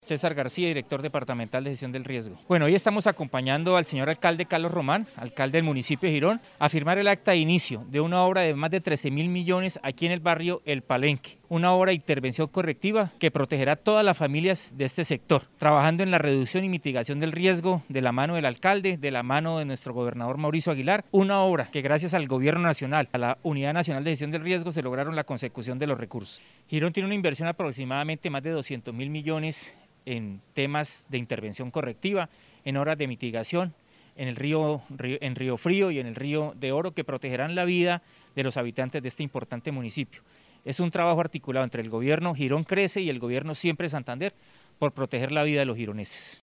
César García, director departamental de gestión del riesgo. Bueno, hoy estamos acompañando al señor alcalde Carlos Román, alcalde del municipio de Girón, a firmar el acta de inicio de una obra de más de 13.000 millones aquí en el barrio El Palenque. Una obra de intervención correctiva que protegerá a todas las familias de este sector, trabajando en la reducción y mitigación del riesgo de la mano del alcalde, de la mano de nuestro gobernador Mauricio Aguilar. Una obra que gracias al gobierno nacional, a la Unidad Nacional de Gestión del Riesgo, se lograron la consecución de los recursos. Girón tiene una inversión aproximadamente más de 200.000 millones en temas de intervención correctiva, en obras de mitigación, en Río Frío y en el Río de Oro, que protegerán la vida de los habitantes de este importante municipio. Es un trabajo articulado entre el gobierno Girón Crece y el gobierno Siempre Santander por proteger la vida de los gironeses.